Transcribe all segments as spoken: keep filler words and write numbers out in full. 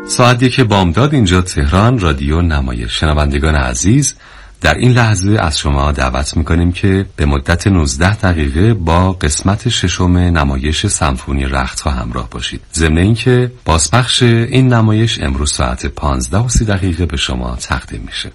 ساعت یک بامداد اینجا تهران، رادیو نمایش. شنوندگان عزیز، در این لحظه از شما دعوت میکنیم که به مدت نوزده دقیقه با قسمت ششم نمایش سمفونی رختها همراه باشید. ضمن اینکه بازپخش این نمایش امروز ساعت پانزده و سی دقیقه به شما تقدیم میشه.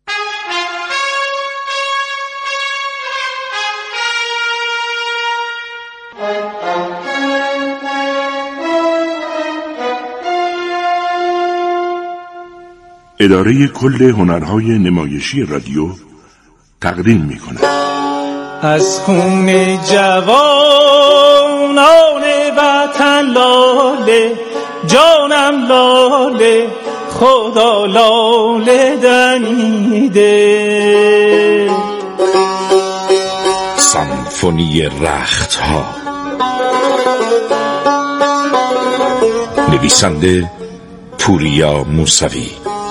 اداره کل هنرهای نمایشی رادیو تقدیم می‌کند. از خون جوانان وطن لاله، جانم لاله، خدا لاله دمیده. سمفونی رختها، نویسنده پوریا موسوی.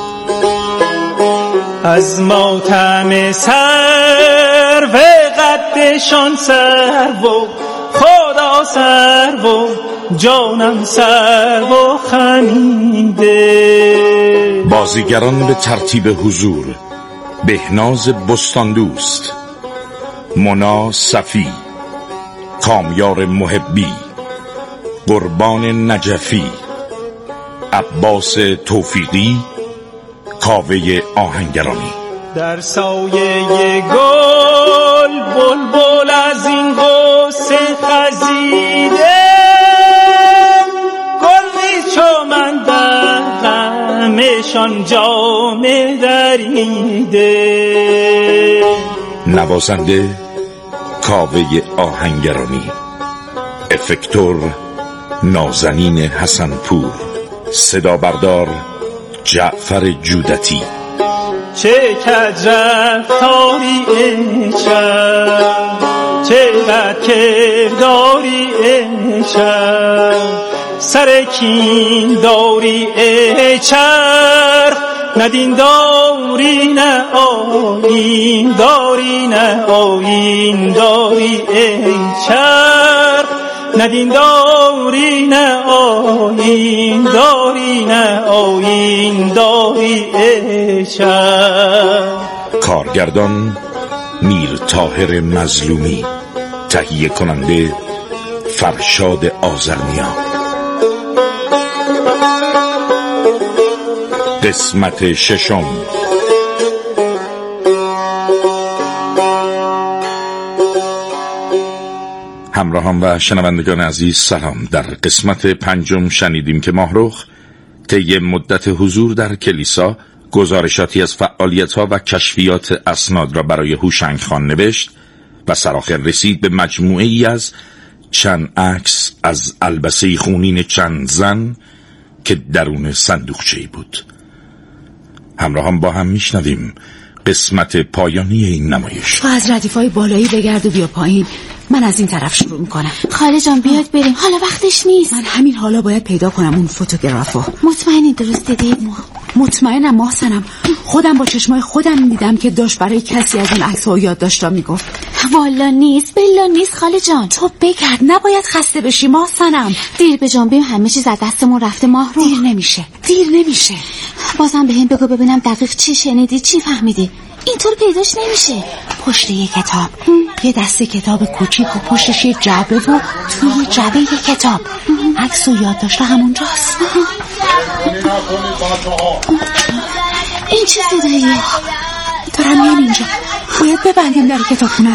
از ماتم سر و قدشان سر و خدا سر و جانم سر و خمیده. بازیگران به ترتیب حضور: بهناز بستاندوست، مونا صفی، کامیار محبی، قربان نجفی، عباس توفیقی، کاوه آهنگرانی. در سایه گل بلبل از این غصه خزیده، گلی چو من در غمشان جامه دریده. نوازنده کاوه آهنگرانی. افکتور نازنین حسنپور. صدا بردار جعفر جودتی. چه کج رفتاری عشق، چه بد کرداری عشق، سر کین داری چرخ، نه دین داری نه آیین داری نه آیین داری چرخ، نه دین داری نه آیین داری نه آیین داری عشق. کارگردان میر طاهر مظلومی. تهیه کننده فرشاد آذرنیا. قسمت ششم. همراهان و شنوندگان عزیز سلام. در قسمت پنجم شنیدیم که ماهرخ طی مدت حضور در کلیسا گزارشاتی از فعالیت‌ها و کشفیات اسناد را برای هوشنگ خان نوشت و سرآخر رسید به مجموعه ای از چند عکس از البسه خونین چند زن که درون صندوقچه‌ای بود. همراهان با هم میشنویم قسمت پایانی این نمایش. تو از ردیفای بالایی بگرد و بیا پایین، من از این طرف شروع میکنم. خاله جان بیاد بریم، حالا وقتش نیست. من همین حالا باید پیدا کنم اون فوتوگرافو. مطمئنی درست دیدی؟ مطمئنم محسنم، خودم با چشمای خودم دیدم که داشت برای کسی از اون عکس‌ها و یادداشت‌ها میگفت. والا نیست، بلا نیست خاله جان. تو بگرد، نباید خسته بشی محسنم. دیر به جان بیم، همه چیز از دستمون رفته ماهرو. دیر نمیشه، دیر نمیشه. بازم به هم بگو ببینم دقیق چی شنیدی، چی فهمیدی. اینطور پیداش نمیشه. پشت یه کتاب، یه دسته کتاب کوچیک و پشتش یه جعبه و توی جعبه یه کتاب. عکس و یادداشت همونجاست. این چه صداییه؟ دارم میان اینجا، باید ببندیم در کتابخونه رو.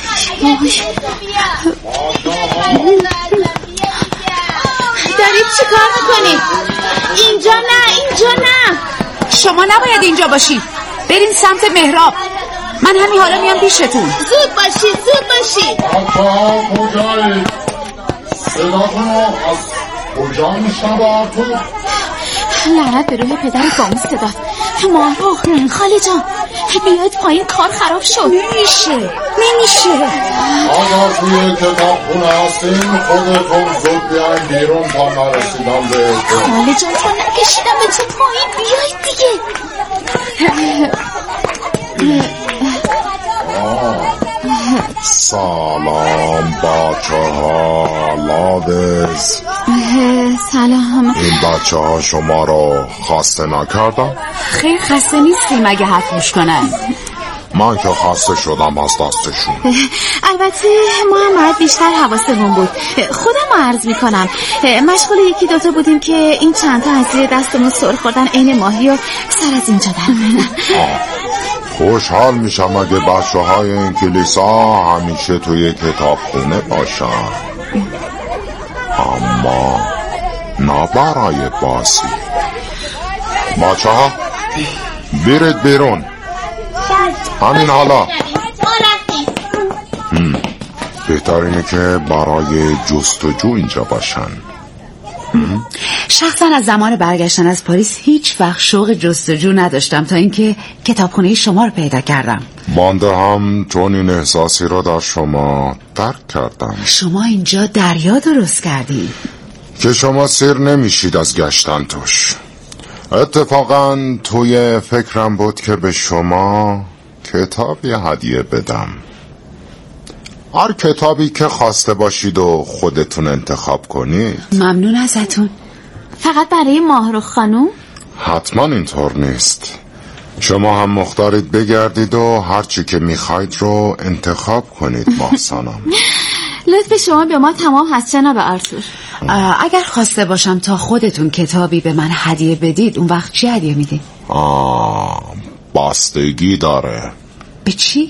دارید چی کار میکنید؟ اینجا نه، اینجا نه. شما نباید اینجا باشید، برین سمت محراب. من همین حالا میام پیشتون. زود باشید، زود باشید. آقا کجایید؟ صداتون از کجا میشنوه تو؟ لعنت به روح پدر بامو صدات. ماهرخ خاله جان بیاید پایین، کار خراب شد. نمیشه نمیشه. آیا توی کتاب خونه هستیم؟ خودتون زود بیاین بیرون تا نرسیدم به خاله جان تا نکشیدم به تو پایین. بیاید دیگه. سلام بچه ها، لادز. سلام. این بچه ها شما رو خسته نکردم؟ خیلی خسته نیستی مگه حرف گوش کنن؟ من که خسته شدم از دستشون. البته ما هم باید بیشتر حواسمون بود. خودم رو عرض میکنم مشغول یکی دوتا بودیم که این چند تا از زیر دستمون سر خوردن عین ماهی و سر از اینجا در اومدن. خوشحال میشم اگه بچه های این کلیسا همیشه توی کتاب خونه باشن، اما نه برای بازی. بچه ها بیرید بیرون همین حالا. بهتر اینه که برای جستجو اینجا باشن. شخصا از زمان برگشتن از پاریس هیچ وقت شوق جستجو نداشتم تا اینکه کتابخونه شما رو پیدا کردم. بنده هم چون این احساسی رو در شما درک کردم. شما اینجا دریا درست کردی که شما سیر نمیشید از گشتن توش. اتفاقا توی فکرم بود که به شما کتابی هدیه بدم. هر کتابی که خواسته باشید و خودتون انتخاب کنید. ممنون ازتون. فقط برای ماهرخ خانوم؟ حتما اینطور نیست. شما هم مختارید بگردید و هرچی که میخواید رو انتخاب کنید محسنم. لطف شما به ما تمام هست جناب آرتور. اگر خواسته باشم تا خودتون کتابی به من هدیه بدید اون وقت چی هدیه میدید؟ آه بستگی داره. به چی؟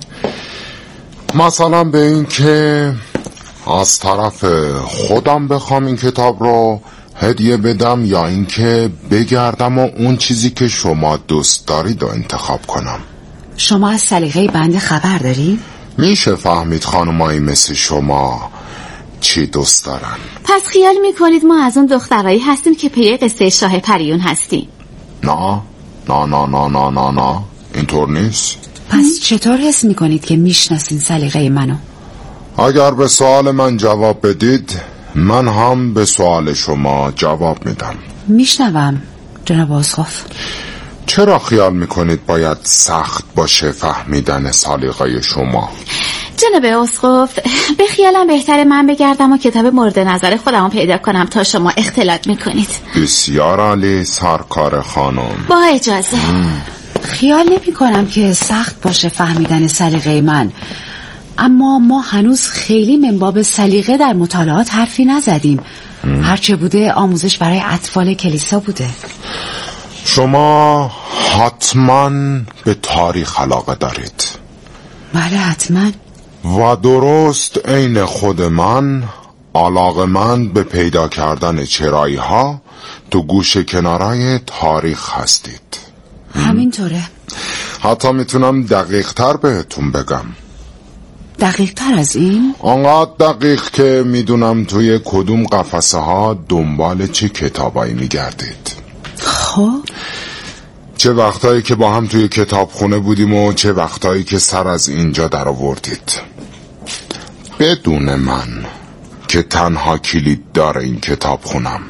مثلا به این که از طرف خودم بخوام این کتاب رو هدیه بدم یا این که بگردم و اون چیزی که شما دوست دارید رو انتخاب کنم. شما از سلیقه بنده خبر دارید؟ میشه فهمید خانمایی مثل شما چی دوست دارن؟ پس خیال میکنید ما از اون دخترایی هستیم که پی قصه شاه پریون هستیم؟ نه نه نه نه نه نه نه اینطور نیست. پس چطور حس میکنید که میشناسین سلیقه منو؟ اگر به سوال من جواب بدید من هم به سوال شما جواب میدم. میشنوم جناب اسقف. چرا خیال میکنید باید سخت باشه فهمیدن سلیقه شما؟ جناب اسقف به خیالم بهتره من بگردم و کتاب مورد نظر خودم پیدا کنم تا شما اختلاط میکنید. بسیار عالی سرکار خانم. با اجازه. ام. خیال نمی کنم که سخت باشه فهمیدن سلیقه من، اما ما هنوز خیلی من باب سلیقه در مطالعات حرفی نزدیم. ام. هرچه بوده آموزش برای اطفال کلیسا بوده. شما حتما به تاریخ علاقه دارید. بله حتما. و درست عین خود من علاقه من به پیدا کردن چرایی ها تو گوشه کنارای تاریخ هستید. همینطوره. حتی میتونم دقیق تر بهتون بگم. دقیق تر از این؟ آنقدر دقیق که میدونم توی کدوم قفسه ها دنبال چه کتابایی میگردید. خب چه وقتایی که با هم توی کتابخونه بودیم و چه وقتایی که سر از اینجا در آوردید بدون من که تنها کلید داره این کتابخونم.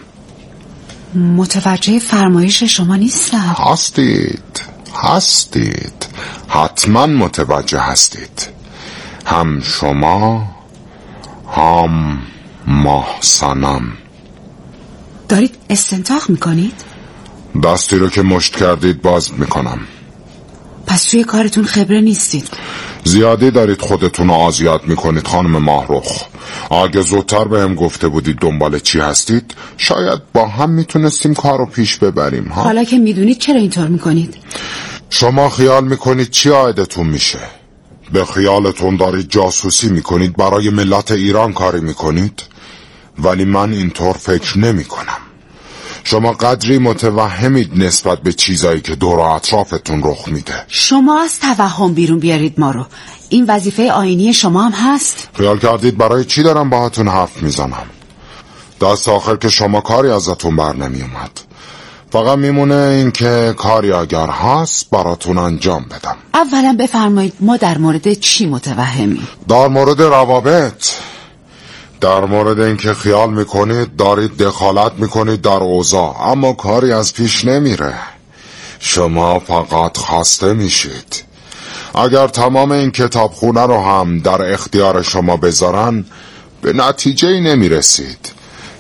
متوجه فرمایش شما نیستم. هستید هستید حتما متوجه هستید. هم شما هم محسنم. دارید استنتاق میکنید؟ دستی رو که مشت کردید باز میکنم. پس توی کارتون خبره نیستید. زیادی دارید خودتون رو آزیاد میکنید خانم ماهرخ. اگه زودتر به هم گفته بودید دنبال چی هستید شاید با هم میتونستیم کار رو پیش ببریم ها؟ حالا که میدونید چرا اینطور میکنید؟ شما خیال میکنید چی عایدتون میشه؟ به خیالتون دارید جاسوسی میکنید برای ملت ایران کاری میکنید؟ ولی من اینطور فکر نمیکنم. شما قدری متوهمید نسبت به چیزایی که دور و اطرافتون رخ میده. شما از توهم بیرون بیارید ما رو. این وظیفه آیینی شما هم هست. خیال کردید برای چی دارم باهاتون حرف میزنم؟ دست آخر که شما کاری ازتون بر نمی اومد. فقط میمونه این که کاری اگر هست براتون انجام بدم. اولا بفرمایید ما در مورد چی متوهمی؟ در مورد روابط. در مورد اینکه خیال میکنید دارید دخالت میکنید در اوضاع اما کاری از پیش نمیره. شما فقط خسته میشید. اگر تمام این کتابخونه رو هم در اختیار شما بذارن به نتیجه نمیرسید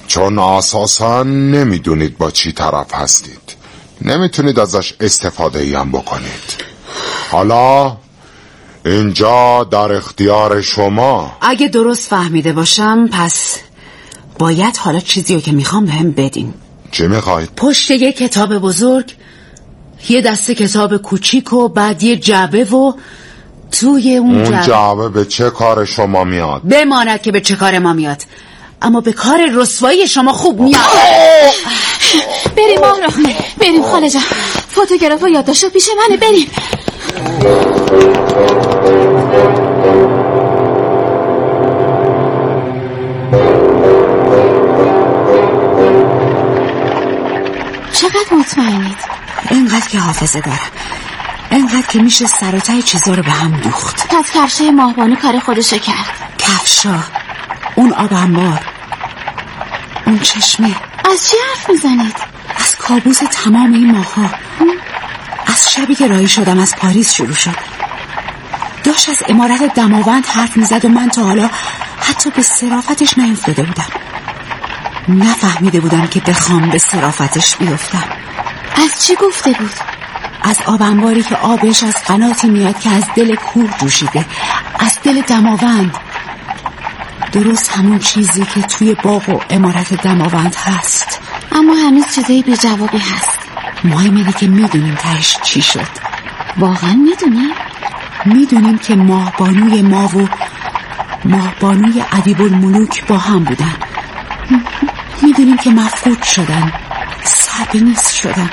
چون اساساً نمیدونید با چی طرف هستید، نمیتونید ازش استفاده ای هم بکنید. حالا اینجا در اختیار شما. اگه درست فهمیده باشم پس باید حالا چیزی رو که میخوام بهم بدین. چی میخواید؟ پشت یه کتاب بزرگ یه دسته کتاب کوچیک و بعد یه جعبه و توی اون, اون جعبه جعبه به چه کار شما میاد؟ بماند که به چه کار ما میاد، اما به کار رسوایی شما خوب میاد. بریم ماهرخ، بریم خاله جان. فوتوگراف و یادداشت پیش منه، بریم. چقدر مطمئنید؟ اینقدر که حافظه دارم، اینقدر که میشه سر و ته چیزا رو به هم دوخت. پس کفشای ماهبانو کار خودشو کرد. کفشا، اون آب انبار، اون چشمه. از چی حرف میزنید؟ از کابوس تمام این ماها، از شبی که راهی شدم از پاریس شروع شد. داشت از عمارت دماوند حرف میزد و من تا حالا حتی به صرافتش نیفتاده بودم. نفهمیده بودم که بخوام به صرافتش بیفتم. از چی گفته بود؟ از آب انباری که آبش از قناتی میاد که از دل کوه جوشیده، از دل دماوند. درست همون چیزی که توی باغ و عمارت دماوند هست. اما هنوز چیزای بی جوابی هست. مهم اینه که میدونیم تهش چی شد. واقعا میدونیم؟ میدونیم که ماهبانوی ما و ماهبانوی ادیب الملوک با هم بودن. میدونیم که مفقود شدن، سربنیست شدن.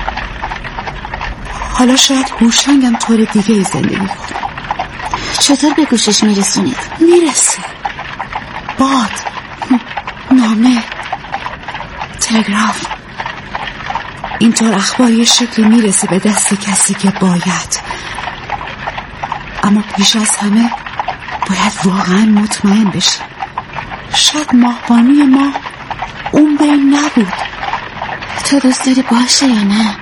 حالا شاید هوشنگم طور دیگه ای زندگی کنه. چطور به گوشش میرسونید؟ میرسه. باد، نامه، تلگراف. اینطور اخبار یه شکلی میرسه به دست کسی که باید. اما پیش از همه باید واقعا مطمئن بشی. شاید ماهبانوی ما اون بین نبود. تو دوست داری باشه یا نه؟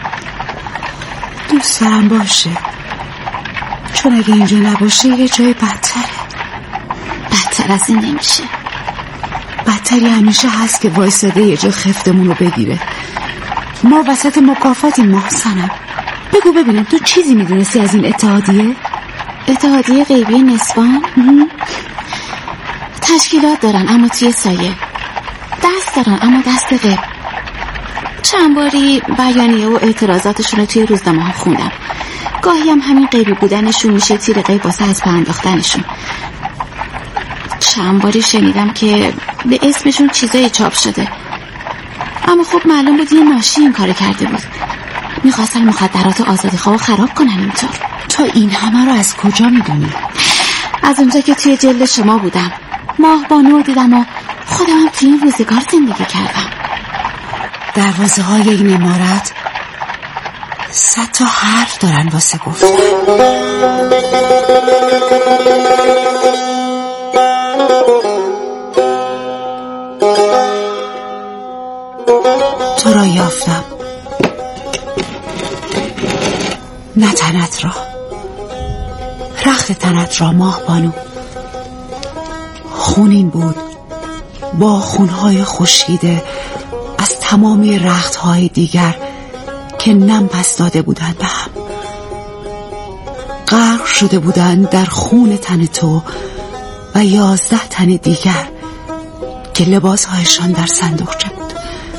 دوست دارم باشه، چون اگه اینجا نباشه یه جای بدتره. بدتر از این نمیشه. بدتری همیشه هست که وایساده یه جا خفتمون رو بگیره. ما وسط مکافاتی محسنم. بگو ببینم تو چیزی میدونستی از این اتحادیه؟ اتحادیه غیبی نسبان؟ تشکیلات دارن اما توی سایه، دست دارن اما دست غیب. چند باری بیانیه و اعتراضاتشون رو توی روزنامه ها خوندم. گاهی هم همین غیبی بودنشون میشه تیر غیب واسه از پا انداختنشون. چند باری شنیدم که به اسمشون چیزایی چاپ شده، اما خب معلوم بود یه ناشی این کار کرده بود. میخواستن مخدرات آزادیخواه رو خراب کنن. اینطور تو این همه رو از کجا میدونی؟ از اونجا که توی جلد شما بودم، ماهبانو رو دیدم و خودم هم توی این روزگار زندگی کردم. دروازه های این عمارت صد تا حرف دارن واسه گفتن. تو را یافتم، نه تنت را، رخت تنت را ماهبانو. خونین بود با خونهای خشکیده از تمامی رختهای دیگر که نم پس داده بودند به هم. غرق شده بودند در خون تن تو و یازده تن دیگر که لباسهایشان در صندوقچه بود.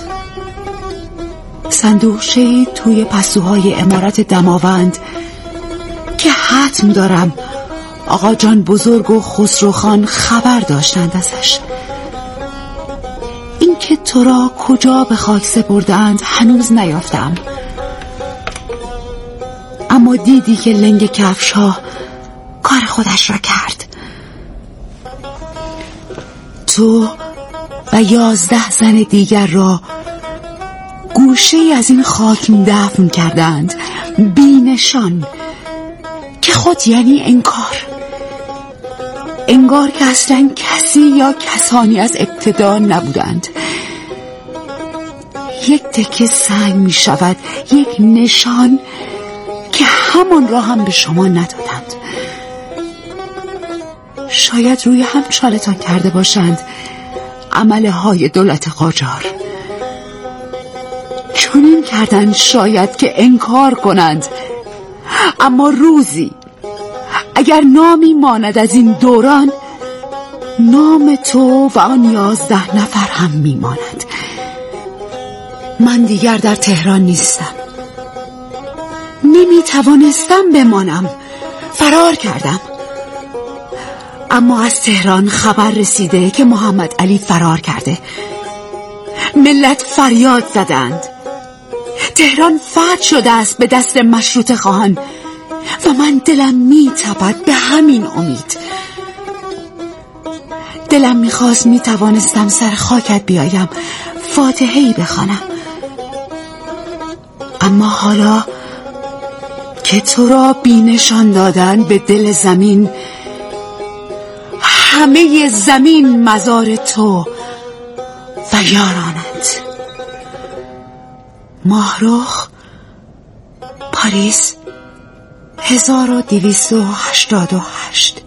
صندوقچه‌ای توی پستوهای عمارت دماوند که حتم دارم آقا جان بزرگ و خسرو خان خبر داشتند ازش. این که تو را کجا به خاک سپردند هنوز نیافتم، اما دیدی که لنگ کفش ها کار خودش را کرد. تو و یازده زن دیگر را گوشه از این خاک دفن کردند، بی نشان، که خود یعنی انکار. انگار که اصلا کسی یا کسانی از ابتدا نبودند. یک تکه سنگ می شود یک نشان که همان را هم به شما ندادند. شاید روی هم چالتان کرده باشند، عمله های دولت قاجار. چنین کردن شاید که انکار کنند، اما روزی اگر نامی ماند از این دوران، نام تو و آن یازده نفر هم میماند. من دیگر در تهران نیستم، نمیتوانستم بمانم، فرار کردم. اما از تهران خبر رسیده که محمد علی فرار کرده. ملت فریاد زدند. تهران فتح شده است به دست مشروطه خواهان و من دلم میتپد به همین امید. دلم میخواست میتوانستم سر خاکت بیایم، فاتحه‌ای بخوانم. اما حالا که تو را بینشان دادن به دل زمین، همه زمین مزار تو و یارانت. ماهرخ، پاریس، هزار و دویست و هشتاد و هشت.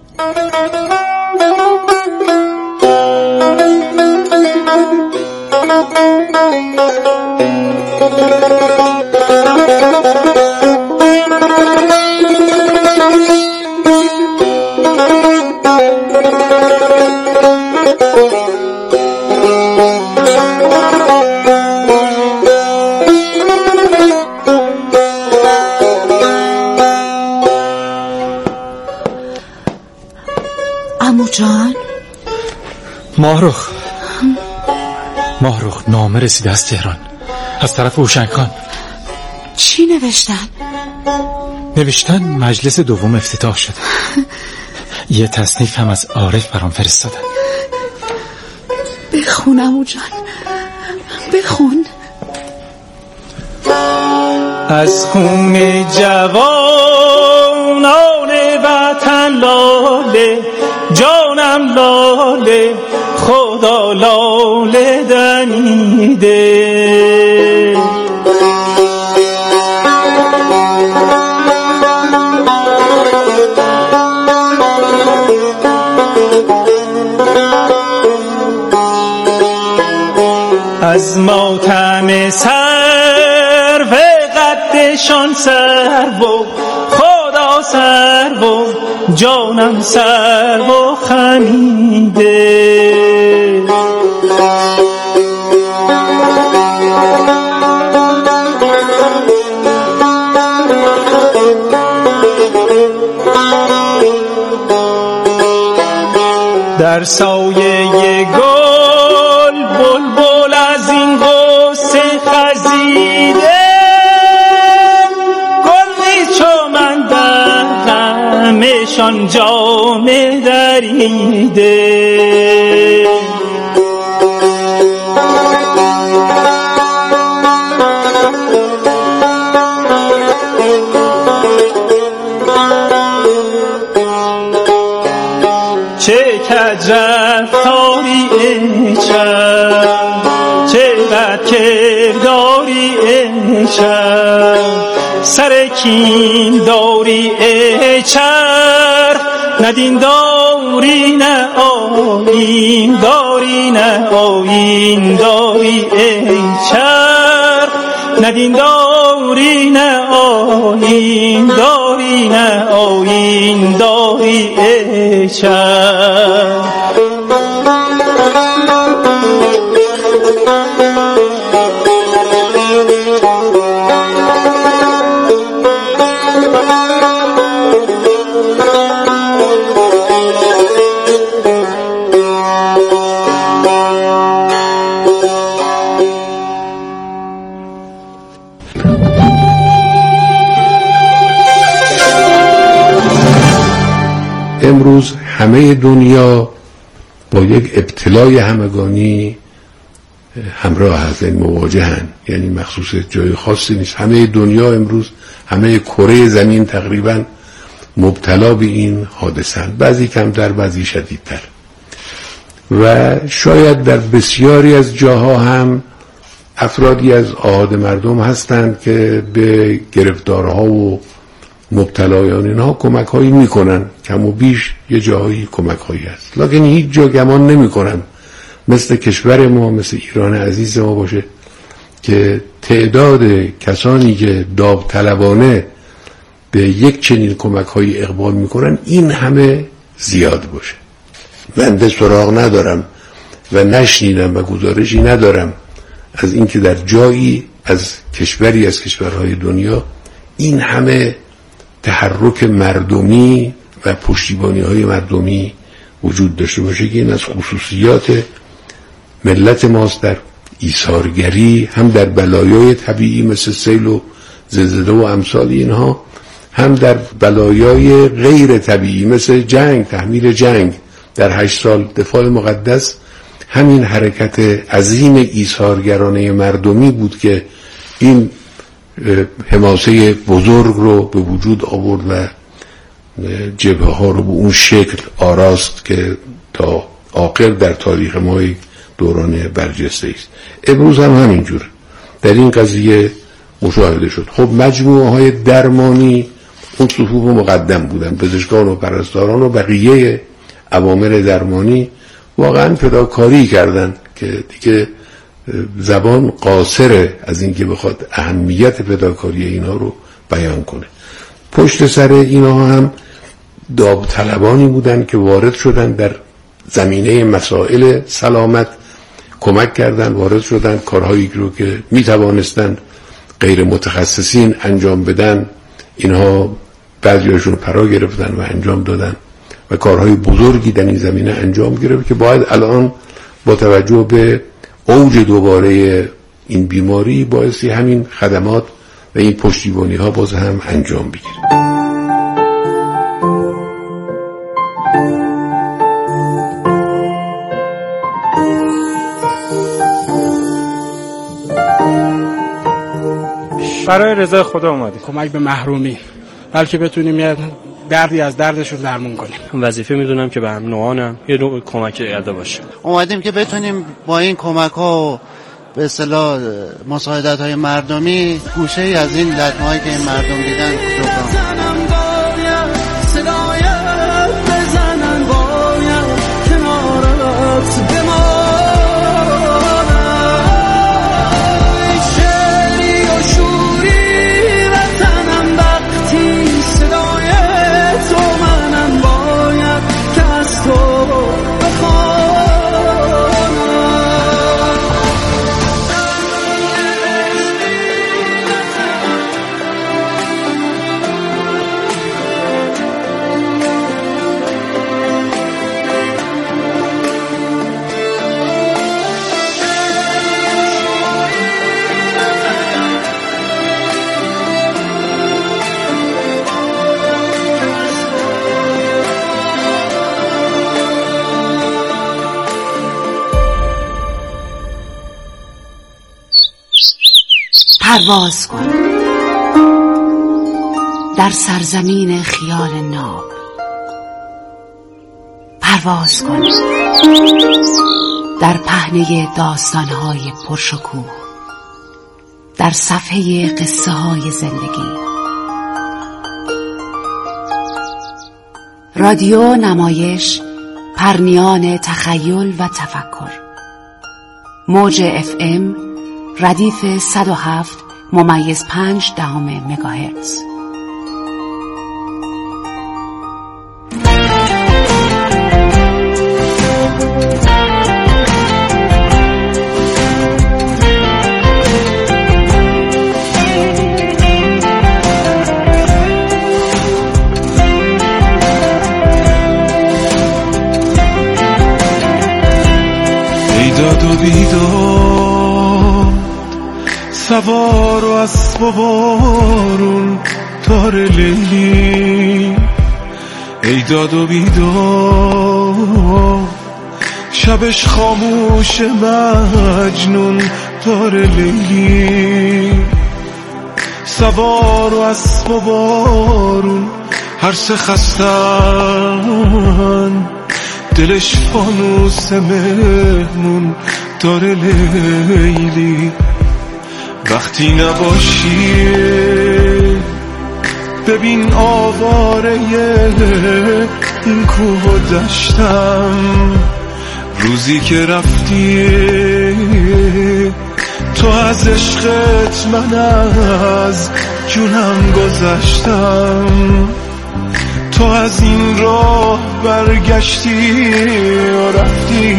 عمو جان، ماهرخ ماهرخ نامه رسیده از تهران از طرف هوشنگ خان. چی نوشتن؟ نوشتن مجلس دوم افتتاح شده. یه تصنیف هم از عارف برام فرستادن. بخون عمو جان، بخون. از خون جوانان وطن لاله، جانم لاله، خدا لاله دمیده. از ماتم سر و قدشان سر و خدا سر و جانم سر و خمیده. در سایه گل بلبل از این غصه خزیده، گلی چو من در غمشان جامه دریده. چه کج رفتاری عشق، چه بد کرداری عشق، سر کین داری چرخ، نه دین داری نه آیین داری نه آیین داری چرخ، نه دین داری نه آیین داری نه آیین داری چرخ. امروز همه دنیا با یک ابتلای همگانی همراه هستند، مواجهن. یعنی مخصوص جای خاصی نیست، همه دنیا امروز، همه کره زمین تقریبا مبتلا به این حادثه‌اند، بعضی کمتر بعضی شدیدتر. و شاید در بسیاری از جاها هم افرادی از آحاد مردم هستند که به گرفتارها و مبتلایان اینها کمک هایی میکنن، کم و بیش یه جاهایی کمک هایی هست، لکن هیچ جا گمان نمی کنم مثل کشور ما، مثل ایران عزیز ما باشه که تعداد کسانی که داوطلبانه به یک چنین کمک های اقبال میکنن این همه زیاد باشه. من به سراغ ندارم و نشنیدم و گزارشی ندارم از اینکه در جایی از کشوری از کشورهای دنیا این همه تحرک مردمی و پشتیبانی های مردمی وجود داشته باشه که این از خصوصیات ملت ماست در ایثارگری، هم در بلایای طبیعی مثل سیل و زلزله و امثال اینها، هم در بلایای غیر طبیعی مثل جنگ، تحمیل جنگ. در هشت سال دفاع مقدس همین حرکت عظیم ایثارگرانه مردمی بود که این حماسه بزرگ رو به وجود آورد و جبهه ها رو به اون شکل آراست که تا آخر در تاریخ ما دوران برجسته است. امروز هم همینجور در این قضیه مشاهده شد. خب مجموعه های درمانی اون صفوف مقدم بودن، پزشکان و پرستاران و بقیه عوامل درمانی واقعا فداکاری کردن که دیگه زبان قاصره از اینکه بخواد اهمیت فداکاری اینا رو بیان کنه. پشت سر اینا هم داوطلبانی بودن که وارد شدن در زمینه مسائل سلامت، کمک کردن، وارد شدن، کارهایی رو که می توانستن غیر متخصصین انجام بدن اینها بعضیاشون پرا گرفتن و انجام دادن و کارهای بزرگی در این زمینه انجام گرفت که باید الان با توجه به اوج دوباره این بیماری باعثی همین خدمات و این پشتیبانی ها باز هم انجام بگیره. برای رضای خدا اومدیم کمک به محرومی، بلکه بتونیم یه دردی از دردشون درمون کنیم. وظیفه میدونم که به هم نوعانم یه نوع کمک کرده باشه. اومدیم که بتونیم با این کمک ها و به اصطلاح مساعدت های مردمی گوشه ای از این لطمه‌هایی که این مردم دیدن جبران. پرواز کن در سرزمین خیال ناب، پرواز کن در پهنه داستانهای پرشکوه، در صفحه قصه های زندگی. رادیو نمایش، پرنیان تخیل و تفکر. موج اف ام ردیف صد و هفت ممیز پنج دهم مگاهرتز. بیداد و بیداد سوار و اسب و بارون تار لیلی، ای داد و بیداد شبش خاموش مجنون تار لیلی، سوار و اسب و بارون هر سه خستن، دلش فانوس مهمون دار لیلی. وقتی نباشی ببین آواره این کوه و دشتم، روزی که رفتی تو از عشقت من از جونم گذشتم، تو از این راه برگشتی و رفتی،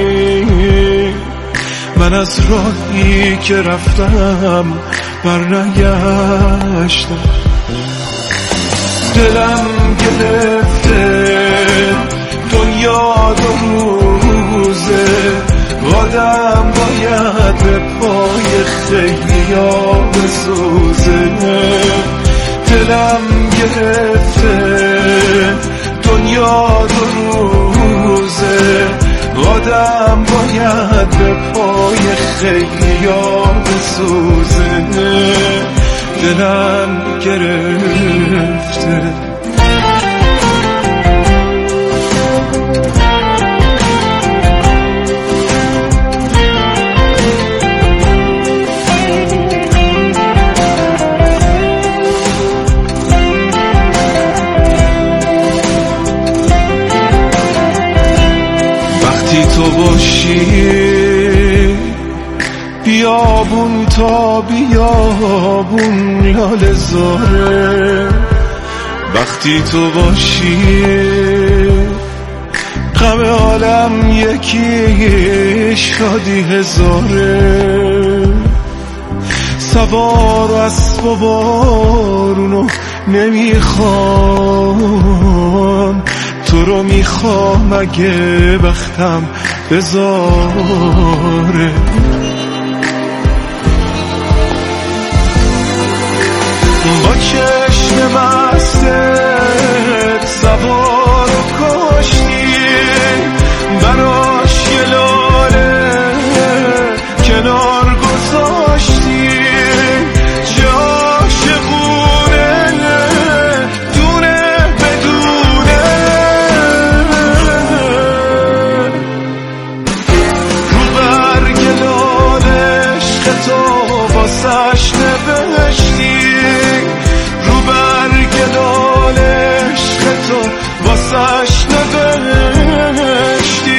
من از راهی که رفتم برنگشتم. دلم گرفته دنیا دو روزه، آدم باید به پای خیلیا بسوزه. دلم گرفته دنیا دو روزه، آدم باید به پای خیلیا بسوزه. دلم گرفته تو باشی بیابون تا بیابون لاله زاره، وقتی تو باشی غم عالم یکی شادی هزاره. سوار و اسب و بارونو نمیخوام، تو رو میخوام اگه بختم بذاره. با چشم مستت سوار و کشتی، براش یه لاله کنار گذاشتی. واسش نوشتی رو برگ لال عشق تو، واسش نوشتی.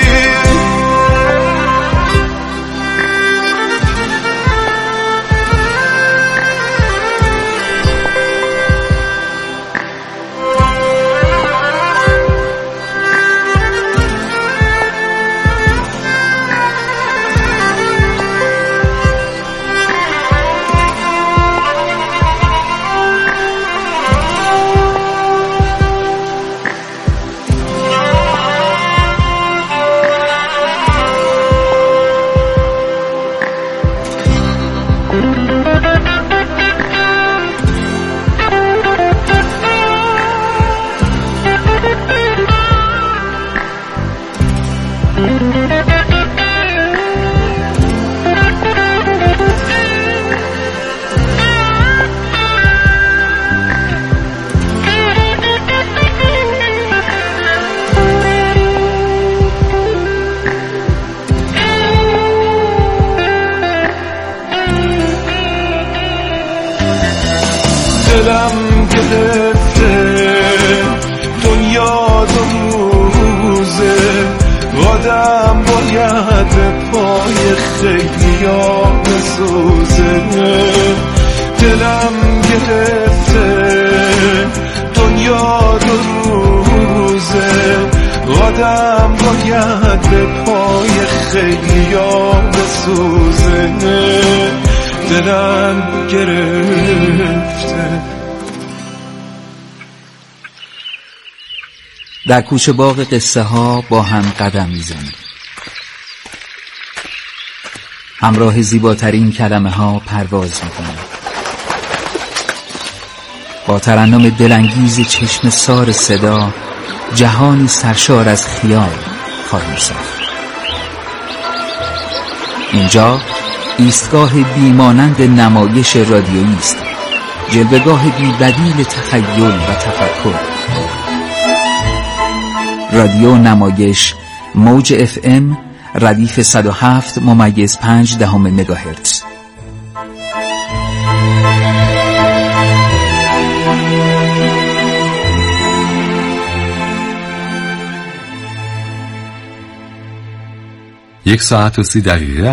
دلم گرفته دنیا دو روزه، آدم باید به پای خیلیا بسوزه. دلم گرفته دنیا دو روزه، آدم باید به پای خیلیا بسوزه. دلم گرفته. در کوچه باغ قصه ها با هم قدم میزنیم، همراه زیباترین کلمه ها پرواز میکنیم، با ترنم دلانگیز چشم سار صدا جهانی سرشار از خیال خواهیم ساخت. اینجا ایستگاه بیمانند نمایش رادیویی است، جلوه‌گاه بی‌بدیل تخیل و تفکر. رادیو نمایش موج اف ام ردیف صد و هفت ممیز پنج دهم مگاهرتز. یک ساعت و سی دقیقه